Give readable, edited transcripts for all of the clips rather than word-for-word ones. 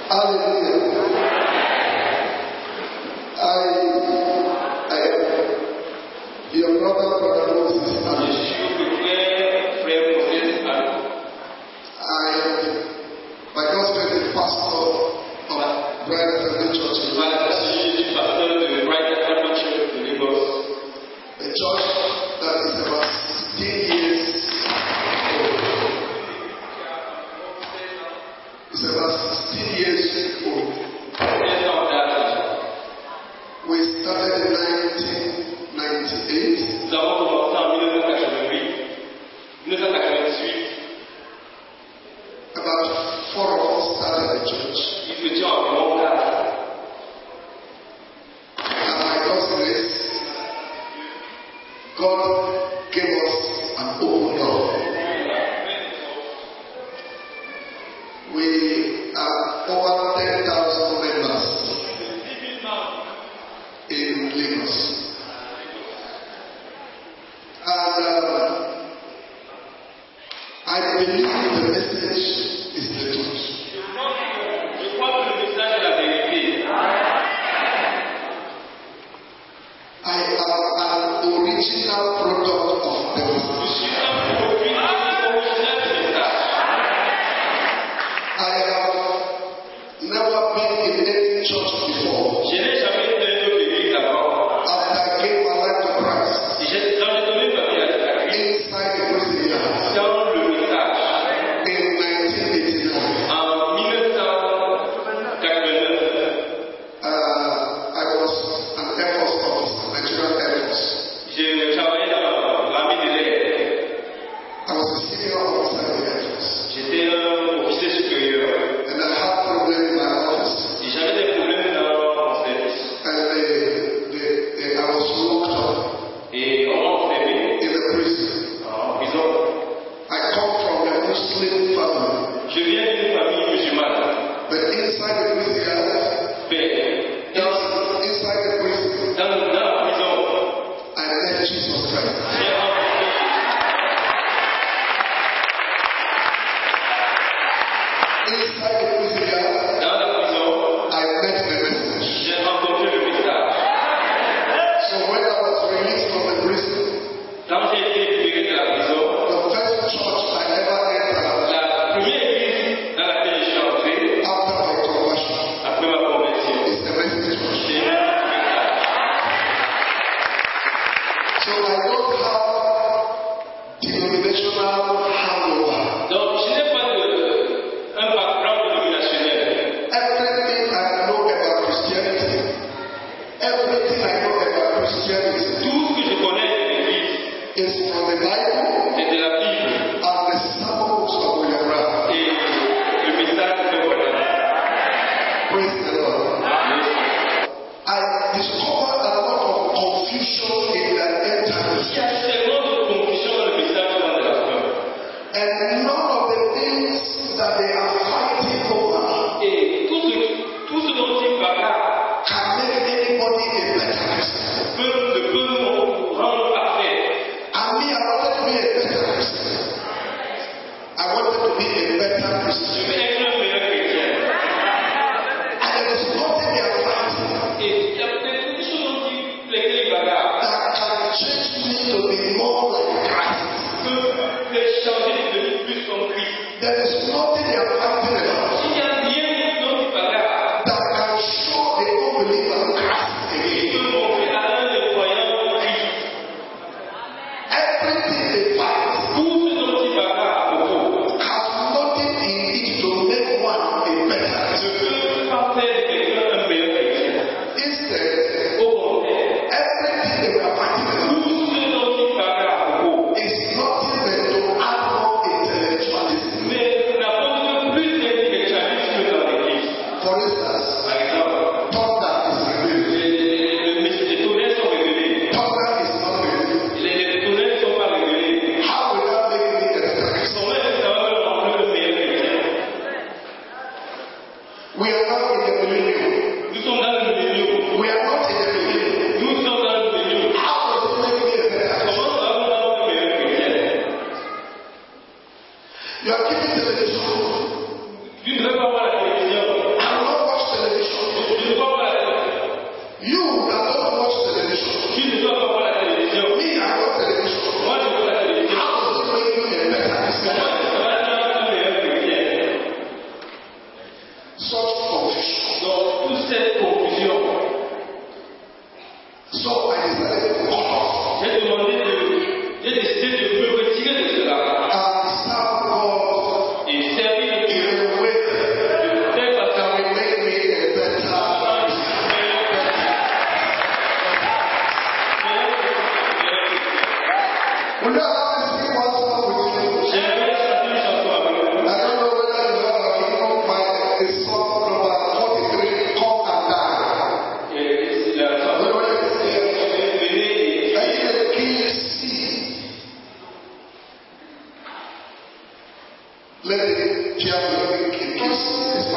plus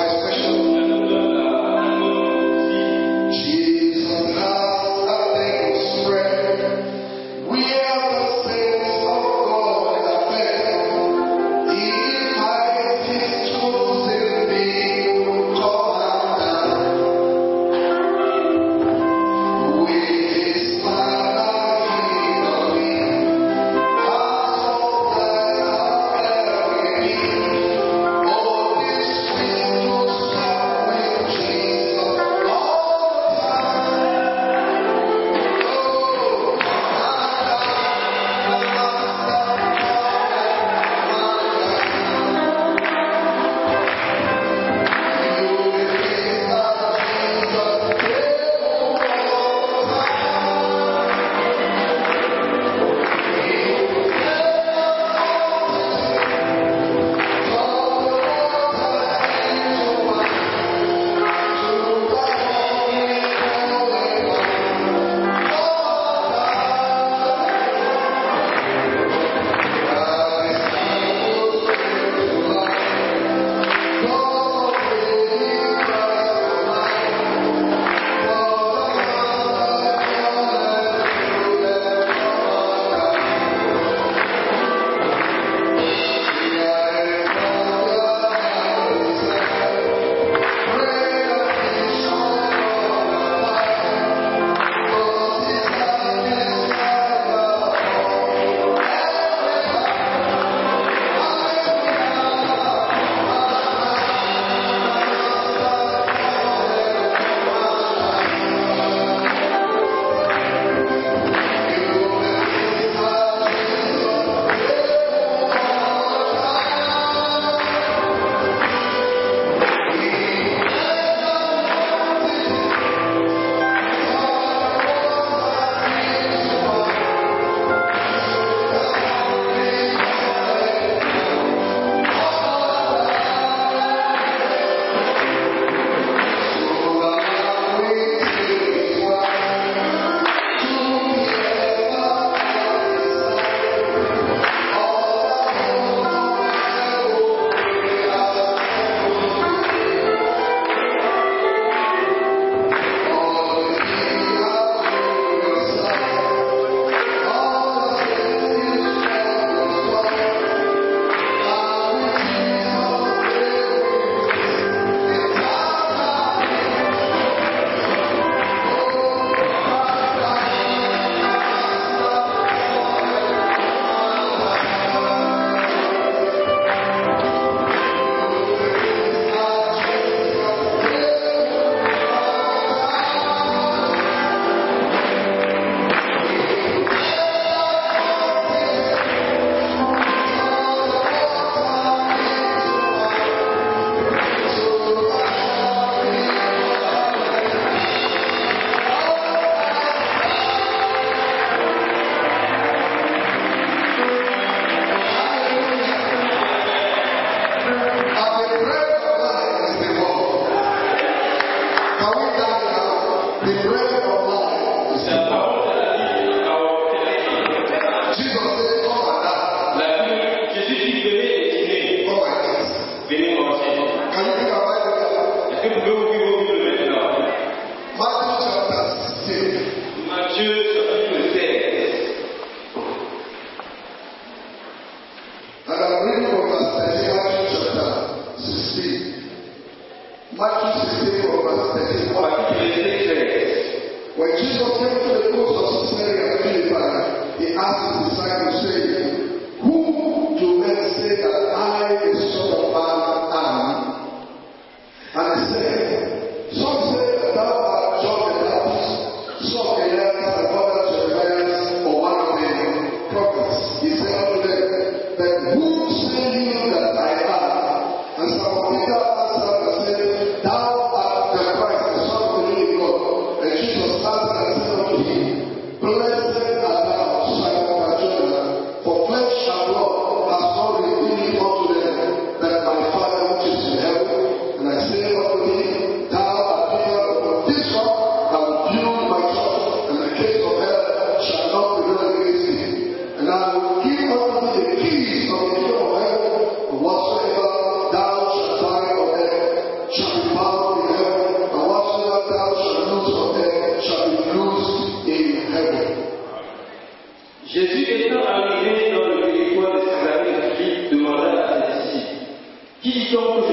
For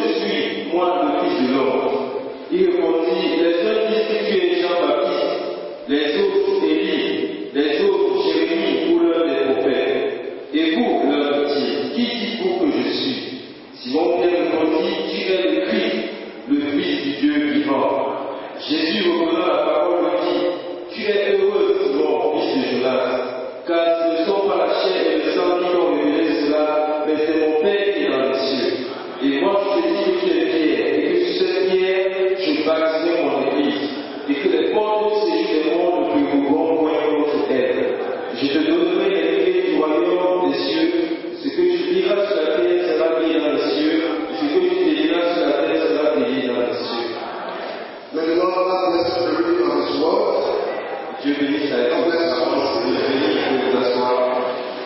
je suis, moi, le Fils de l'homme? Il répondit, les uns disent que tu es Jean-Baptiste, les autres Élie, les autres Jérémie ou l'un des prophètes. Et vous, leur dit-il, qui dites-vous que je suis? Simon-Pierre répondit, tu es le Christ, le Fils du Dieu vivant. Jésus, reprenant la parole, lui dit, tu es heureux, Simon, fils de Jonas, car ce ne sont pas la chair et le sang qui t'ont révélé cela, mais c'est mon Père qui est dans les cieux. Et moi, je te dis que tu es Pierre, et que sur cette pierre, je bâtirai mon église, et que les portes du séjour des mondes ne pourront point contre elle. Je te donnerai les clés du royaume des cieux. Ce que tu diras sur la terre sera lié dans les cieux, et ce que tu déliras sur la terre sera lié dans les cieux. May the Lord bless the reading of His word. Dieu bénisse la lecture de sa parole. Dieu bénisse pour vous asseoir.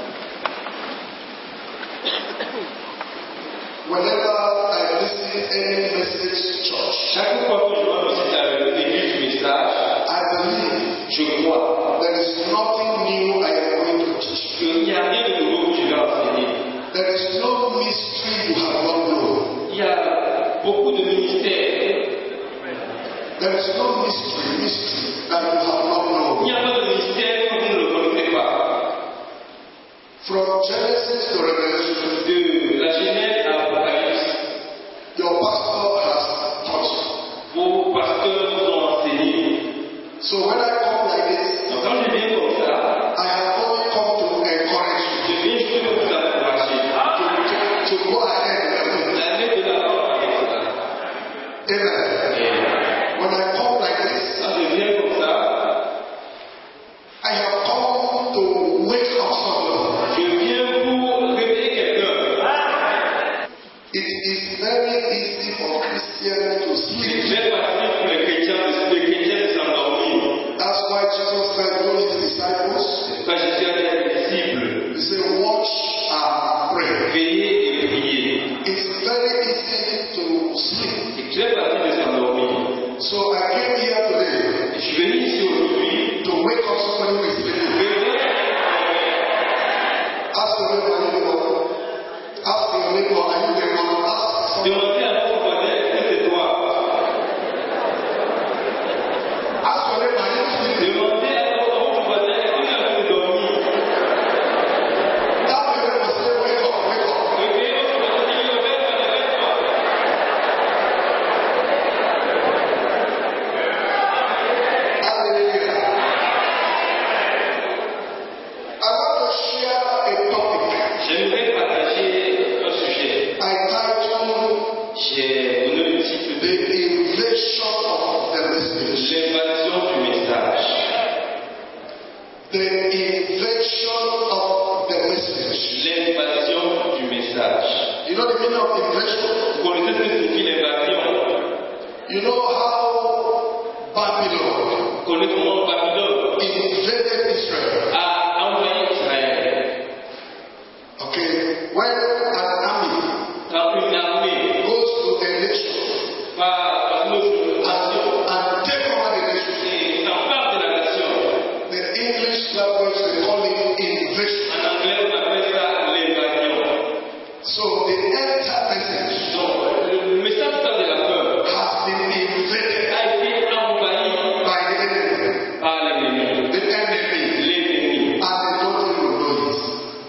Whenever I visit any message church, Chaque fois que je vais visiter l'église du message, I believe je crois there is nothing new I am going to teach. qu'il n'y a rien de nouveau que je vais enseigner. There is no mystery you have not known. Il y a beaucoup de ministères. There is no mystery that you have not Il n'y known. a pas de mystère que vous ne le connaissez pas. From Genesis to Revelation, De la Genèse à l'Apocalypse, your pastor has taught. vos pasteurs vous ont enseigné. So when I come like this, Donc quand je viens comme ça, I have only come to encourage je viens juste pour vous encourager. you to go ahead and do it. Allez de l'avant avec cela. Amen. Et When I come like this, quand je viens comme ça, I have come to wake up someone. je viens pour réveiller quelqu'un. It is very easy for Christians to C'est sleep. très facile pour les chrétiens de s'endormir. That's why Jesus said to his disciples, Quand je suis avec les disciples, He said, watch and pray. veillez et priez. It's very easy to sleep. C'est très facile de s'endormir. So I came here today Et je suis venu ici aujourd'hui. to wake up somebody who is sleeping. Ask your neighbor, ask your neighbor, are you the one? Ask someone. Demandez à votre voisin, est-ce que c'est toi? Ask your neighbor, are you sleeping? Demandez à votre voisin, est-ce que tu as pu dormir? Tell your neighbor, say, wake up, wake up. Réveillez votre voisin, dis-lui, réveille-toi. Hallelujah. I want to share a topic. J'aimerais partager un sujet. I titled J'ai donné le titre The Invasion of the Message. L'invasion du message. The Invasion of the Message. L'invasion du message. You know the meaning of invasion? Vous connaissez ce que signifie l'invasion? You know how Babylon Vous connaissez comment Babylone invaded Israel? a envahi Israël. Okay, when an army Quand une armée goes to a nation va dans une nation and take over the nation, et s'empare de la nation, the English language they call it invasion. en anglais on appelle ça l'invasion. So the entire message Donc le message de la peur has been invaded a été envahi by the enemy. par l'ennemi. The enemy, L'ennemi. and they don't even know it.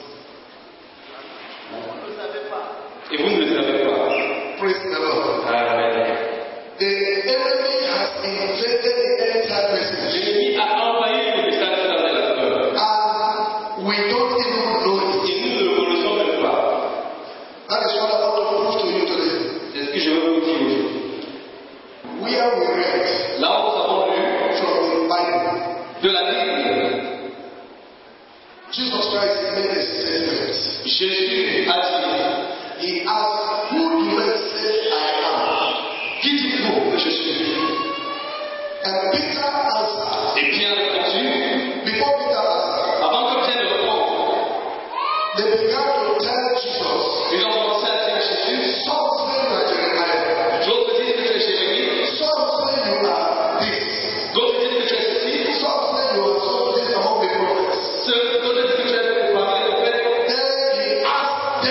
Et vous ne le savez pas. Praise the Lord. Amen. The enemy has invaded the entire message, L'ennemi a envahi le message de la peur. and we don't even know it. Et nous ne le connaissons même pas. That is what I want to prove to you today. C'est ce que je veux vous dire aujourd'hui. Where we read Là où nous avons lu from the Bible, de la Bible, Jesus Christ made a statement. Jésus a dit, He asked, who do they say I am? qui dites-vous que je suis? And Peter answered. Et Pierre répondit, Before Peter answered, avant que Pierre ne réponde, they began to tell Jesus, ils ont commencé à dire à Jésus, some say you are Jeremiah, d'autres disent que tu es Jérémie, some say you are this, d'autres disent que tu es ceci, some say you are so this among the prophets. d'autres disent que tu es le parmi les prophètes. Then he asked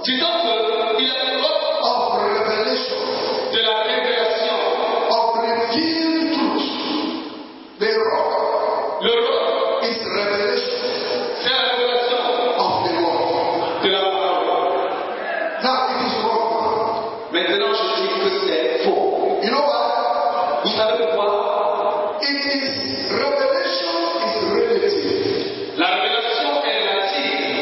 Tu sens qu'il y a une robe of revelation, de la révélation. of revealed truth. The rock Le robe, is revelation c'est la révélation of the word. de la parole. Now it is wrong. Maintenant, je dis que c'est faux. You know what? Vous savez pourquoi? It is revelation is relative. La révélation est relative.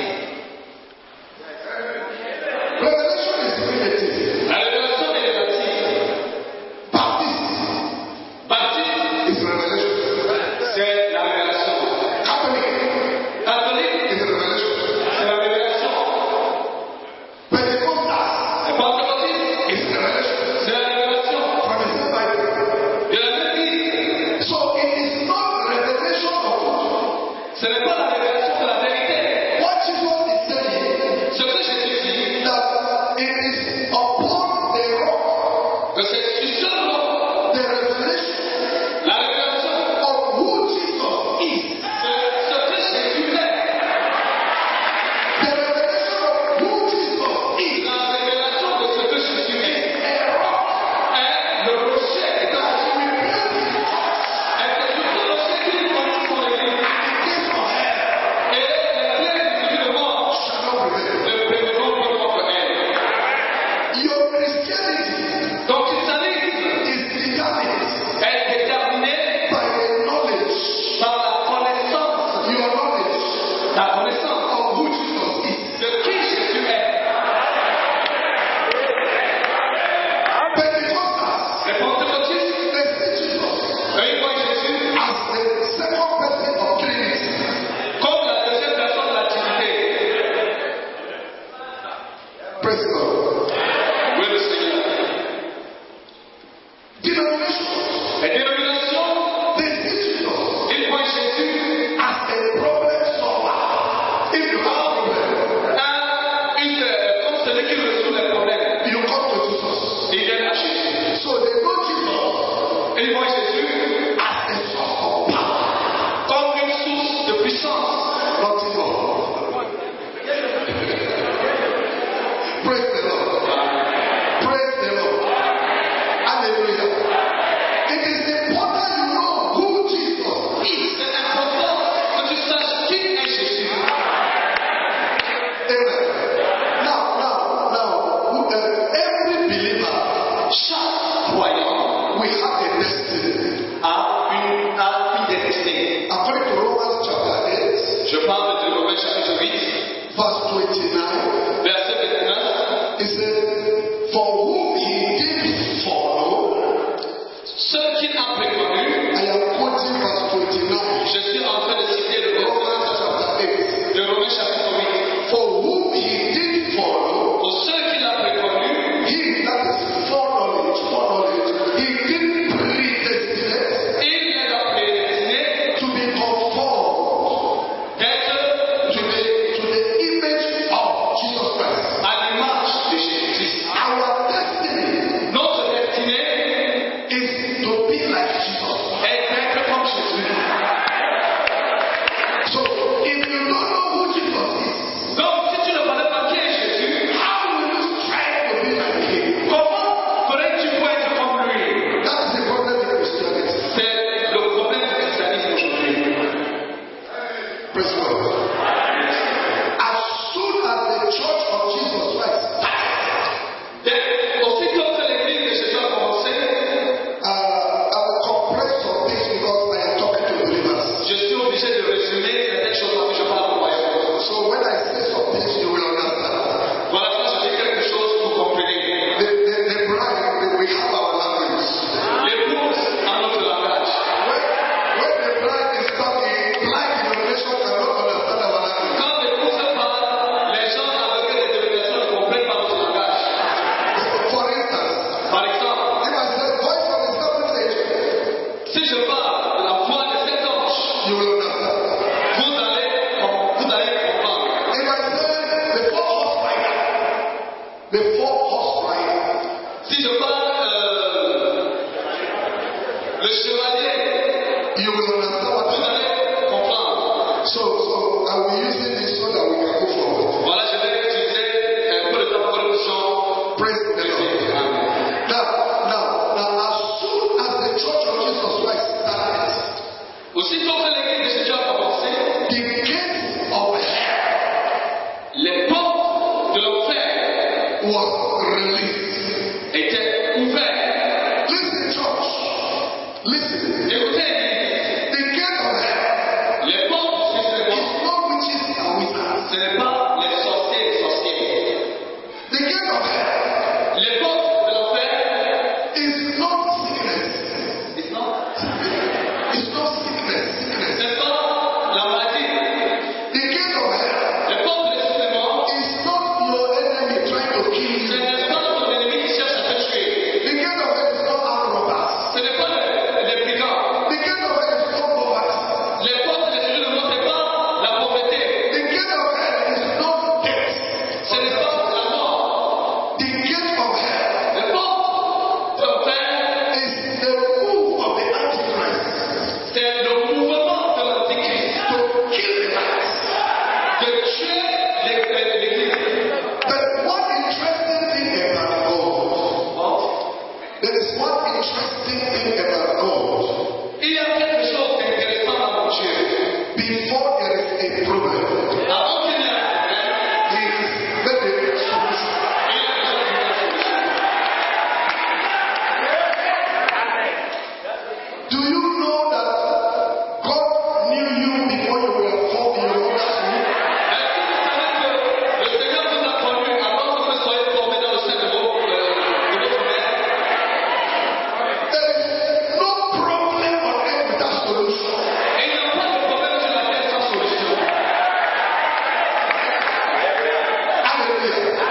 Revelation is relative. La révélation est relative. Baptism Baptiste, is revelation. c'est la révélation. Catholic Catholique, is revelation. c'est la révélation. Pentecostal Et pentecôtiste, is revelation. c'est la révélation From the same Bible. de la même Église. So it is not revelation of truth. Ce n'est pas la révélation de la vérité. What Jesus is saying Ce que Jésus dit, that it is upon the rock, que c'est sur ce roc, the revelation la révélation of who Jesus is. de ce que Jésus est. The revelation of who Jesus is. La révélation de ce que Jésus est. A rock Est le rocher. that we build in Et c'est sur ce rocher qu'il bâtit son église. the gates of hell Et les clés du monde shall not prevail. ne prévaudront pas contre elle. Your Christianity Ton christianisme is determined est déterminé by the knowledge, par la connaissance, your knowledge la connaissance of who Jesus is. de qui Jésus est. Pentecostals, Les pentecôtistes, they see Jesus eux, ils voient Jésus as the second person of Trinity. comme la deuxième personne de la Trinité. Praise the Lord. Oui, le Seigneur. Denominations, Les dénominations, they see Jesus ils voient Jésus as a problem solver. If you have a problem, comme celui qui résout les problèmes. you come to Jesus. Ils viennent à Jésus. So they know Jesus Ils voient Jésus as a source of power, comme une source de puissance. nothing more. Praise the Lord. Praise the Lord. Hallelujah. It is important you know who Jesus is. C'est important que tu saches qui est Jésus. Amen. Now, every believer, Chaque croyant we have a destiny. a une destinée. According to Romans chapter 8, Je parle de Romains chapitre 8, verse 29, verset 29. de l'enfer was released. était ouvert. Listen, church. Listen. Écoutez, The gate of hell les portes du is jugement, not witches and wizards. ce n'est pas les sorciers et sorcières. The gate of hell Les portes de l'enfer, is not sickness. it's not- It's not sickness. Sickness. c'est pas la maladie. The gate of hell Les portes du jugement, is not your enemy trying to kill ce you. n'est pas ton ennemi qui cherche à te tuer. The gate of hell is not armed robbers. Ce n'est pas les brigands. The gate of hell is not poverty. Les portes du jugement, ce n'est pas la pauvreté. The gate of hell is not death. Ce n'est pas la mort. The gate of hell Les portes de l'enfer, is the move of the Antichrist c'est le mouvement de l'Antichrist to kill the light. de tuer l'Église. But one interesting thing about God, there is one interesting thing about God. Il y a quelque chose d'intéressant dans Dieu. Before there is a problem, Avant qu'il y ait un problème, there is maybe a solution. il y a besoin d'une solution. Do you know that God knew you before you were formed in your mother's womb? Est-ce que vous savez que le Seigneur vous a connu avant que vous soyez formés dans le sein de votre mère? There is no problem on earth without solution. Et il n'y a pas de problème sur la terre sans solution. Hallelujah.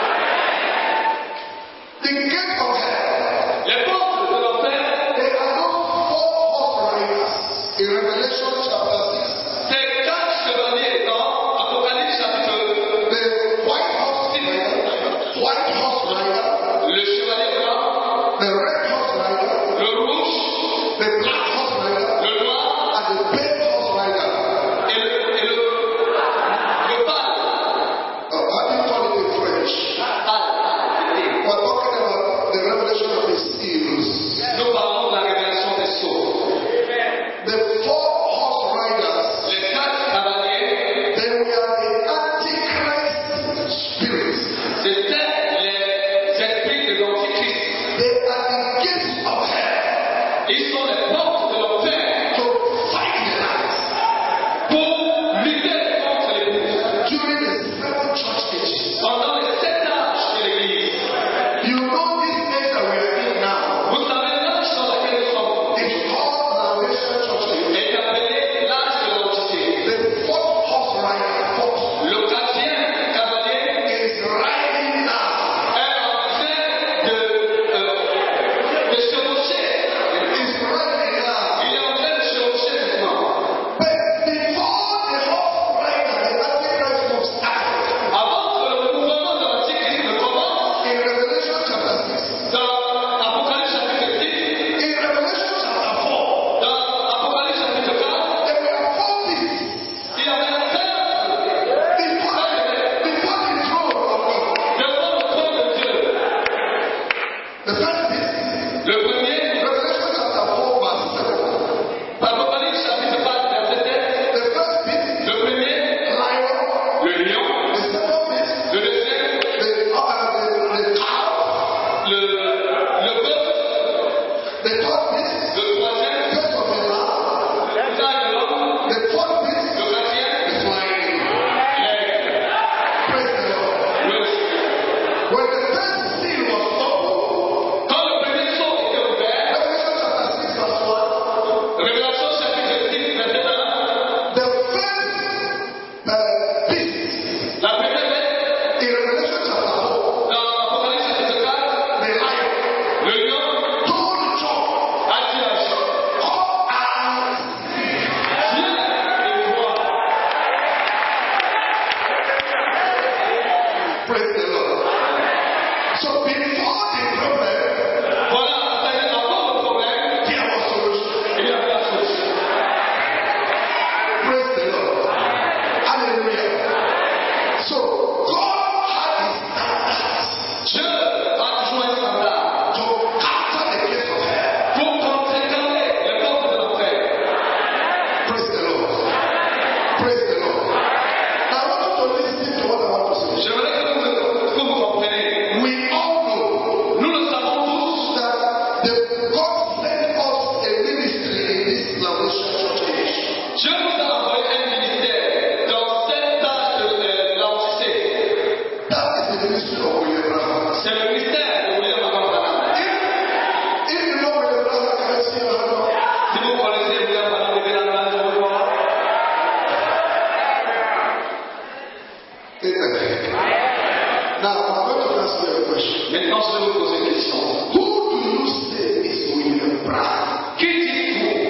The gate of hell, Les portes de l'enfer, there are no four horse riders in Revelation chapter 6. c'est 4 chevaliers dans Apocalypse chapitre 2. The white horse rider, Le chevalier blanc, the red horse rider, le rouge, the black horse rider, le noir and the pale horse rider. et le pâle. How do you call it in French? We're talking about the revelation of the seals. Nous parlons de la révélation des sceaux. The four horse riders, Les 4 cavaliers, they were the Antichrist spirits. c'était les esprits de l'Antichrist. They are the gates of hell Ils sont les portes de l'enfer to fight the light. pour lutter contre l'Église. During the seven church ages. Pendant les 7 âges de l'Église, You know this age that we are in now. vous savez l'âge dans lequel nous sommes It's called Salvation Church Age. est appelé l'âge de l'Antichrist. The fourth horse rider, fourth, Le 4e cavalier is riding now. est en train de chevaucher. Is riding now. Il est en train de chevaucher maintenant. But before the horse rider, the Antichrist moves started. Avant que le mouvement de l'Antichrist ne commence, In Revelation chapter 6. dans Apocalypse chapitre 6, In Revelation chapter 4, dans Apocalypse chapitre 4, there were four beasts il y avait 7 before the throne of God. devant le trône de Dieu. The first beast, Le premier, Revelation chapter 4, verse 7. Apocalypse chapitre 4, verset 7, The first beast, le premier, lion. le lion, The second beast, le deuxième, the cow. le bœuf, The third beast, le troisième, face of a lamb. visage de l'homme, The fourth beast, le quatrième, the flying. l'aigle. Praise the Lord. When the first seal was opened, Quand le premier sceau était ouvert, Revelation chapter 6, verse 1, Révélation chapitre 6, verset 1, the first beast la première bête, in Revelation chapter 4, dans Apocalypse chapitre 4, the lion, le lion told John, a dit à Jean, come and viens et vois. praise the Lord. So before the problem, Voilà, c'est-à-dire avant le problème, there was solution. il y avait la solution. Praise the Lord. Hallelujah. So God had his standards Dieu a toujours un standard to counter the case of hell. pour contrecarrer les portes de l'enfer. Praise the Lord. Praise the Lord. Now I want you to listen to what I want to say. J'aimerais que vous ministry of William Branham. C'est le mystère de William Branham. If you know William Branham, can I see your hand up? Si vous connaissez William Branham, levez la main, je veux voir. Now, I'm going to ask you a question. Maintenant, je vais vous poser une question. Who do you say is William Branham? Qui dites-vous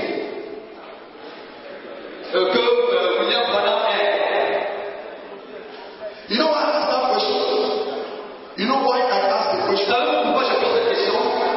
que William Branham est? You know why I asked that question? You know why I asked the question? Savez-vous pourquoi je pose cette question?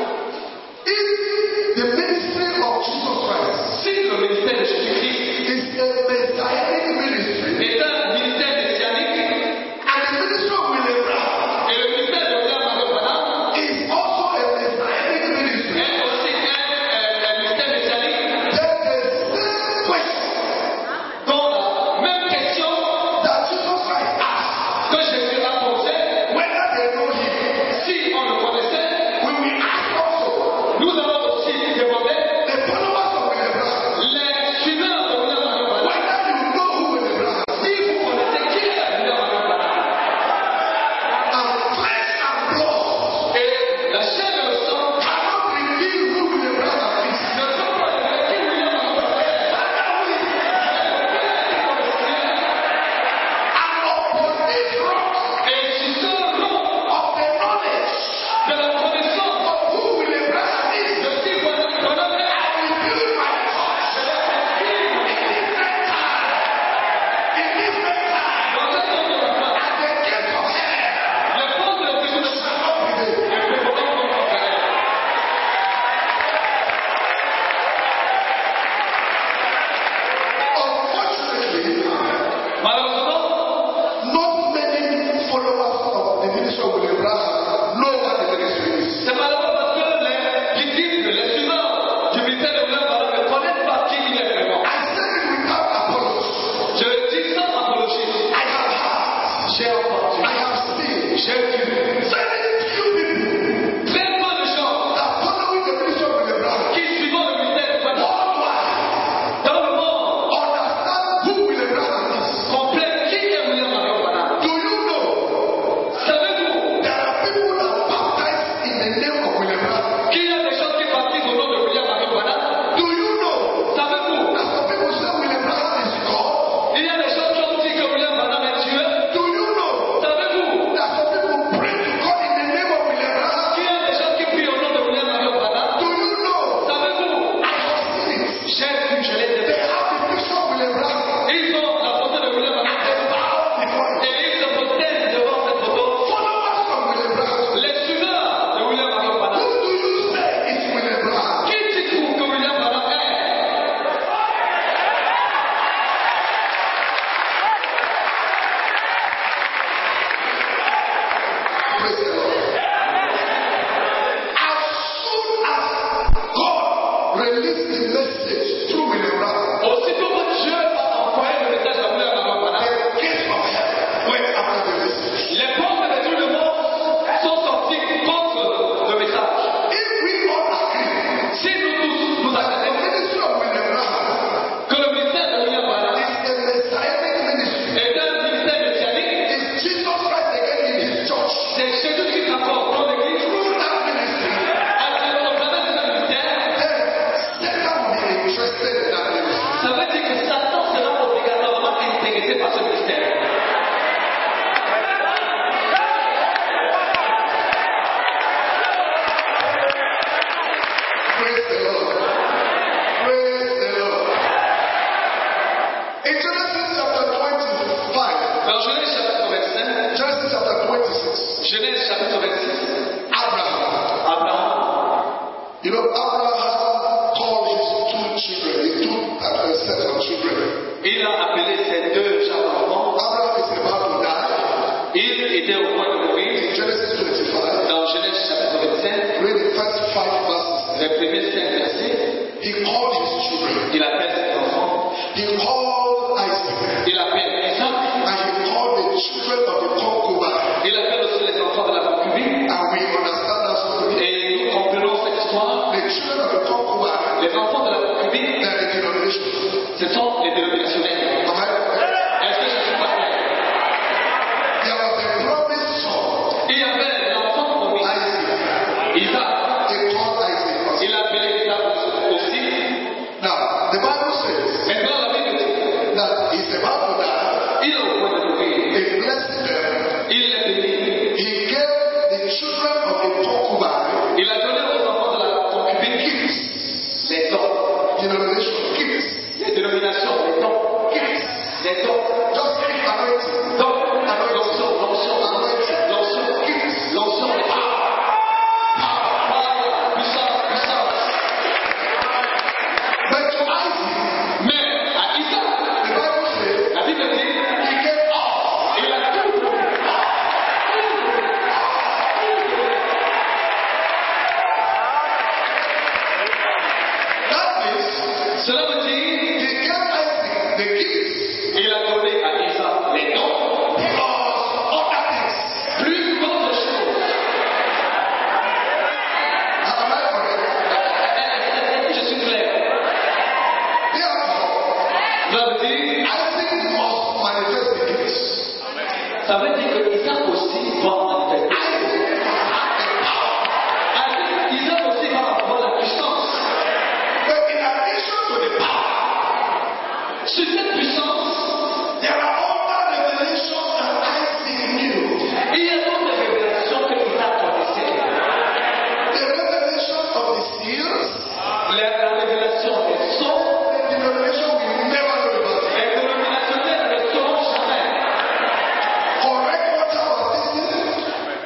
If the ministry of Jesus Christ Si le ministère de Jésus-Christ is a messianic ministry, est un ministère messianique and the ministry of William Branham et le ministère de William Branham is also a messianic ministry, est aussi un ministère messianique, then the same question dans la même question that Jesus Christ asked, que Jésus a posée, whether they know him, si on le connaissait, we will ask also nous allons aussi demander the followers of William Branham, les suivants de William Branham, whether you know who William Branham is. si vous connaissez qui est William Branham. And flesh and blood Et la chair et le sang cannot reveal who William Branham is. ne sont pas révélés qui William Branham est. And upon this rock Et sur ce nom of the knowledge de la connaissance of who William Branham is, de qui William Branham est, I will build my church in different time, dans ce temps de la fin, and the gates of hell les portes de prison de shall not prevail. ne pourront pas conquérir. Unfortunately, Malheureusement, not many followers of the ministry of William Branham know what the ministry is. c'est malheureux parce que les disciples, les suivants du ministère de William Branham ne connaissent pas qui il est vraiment. I said it without apology. Je le dis sans apologie. I have heard, J'ai entendu, I have seen j'ai vu very few people très peu de gens that following the ministry of William Branham qui suivent le ministère de Branham worldwide dans le monde understand who William Branham is. complète qui est William Branham. Do you know Savez-vous there are people that are baptized in the name of William Branham? qu'il y a des gens qui baptisent au nom de William Branham? Do you know Savez-vous that some people say William Branham is God? il y a des gens qui ont dit que William Branham est Dieu? Do you know Savez-vous that some people pray to God in the name of William Branham? qu'il y a des gens qui prient au nom de William Branham? Do you know? Savez-vous I have seen it. j'ai vu, je l'ai They vu. have the picture of William Branham Ils ont la photo de William and Branham they bow before it. et ils se protègent devant cette photo. Followers of William Branham. Les suivants de William Who Branham. do you say is William Branham? Qui dites-vous que William Branham est? Praise the Lord. As soon as God released the message through William Branham, Aussitôt que Dieu a envoyé le message à William Branham, the gates of hell went after the message. les portes de tout le monde sont sorties contre le message. If we all agree Si nous tous nous that the accordons ministry of William Branham que le ministère de William Branham is a messianic ministry, est un ministère messianique, is Jesus Christ again in his church, c'est Jésus-Christ encore dans l'église, through that ministry, au travers de ce ministère, then Satan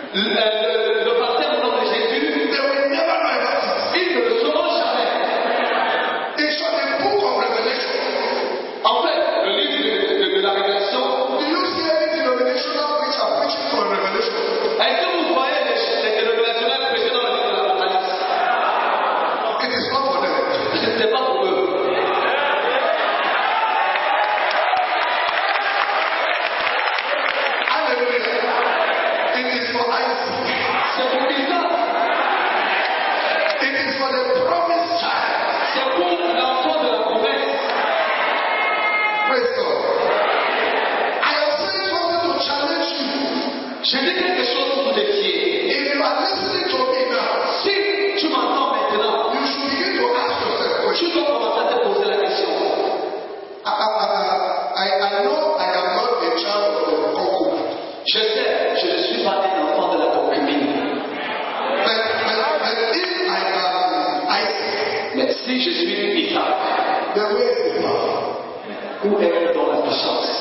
le baptême au nom de Jésus, they will never know about it. ils ne le sauront jamais. It's from the book of Revelation. En fait, le livre de la Révélation, Do you see any denominational preacher preaching from Revelation? est-ce que vous voyez les révélationnels prêcher dans le livre de l'Apocalypse? It is not for them. Ce n'est pas pour eux. Hallelujah. It is for Isaac. C'est pour Isaac. It is for the promised child. C'est pour l'enfant de la promesse. Praise God. I am saying something to challenge you. Je dis quelque chose pour vous défier. If you are listening to me now, Si tu m'entends maintenant, you should begin to ask yourself tu questions. dois commencer à te poser la question. I know I am not a child of the concubine. Je sais, je ne suis pas un enfant de la concubine. But if I am Isaac, Mais si je suis Isaac, then where is the power? où est dans la puissance?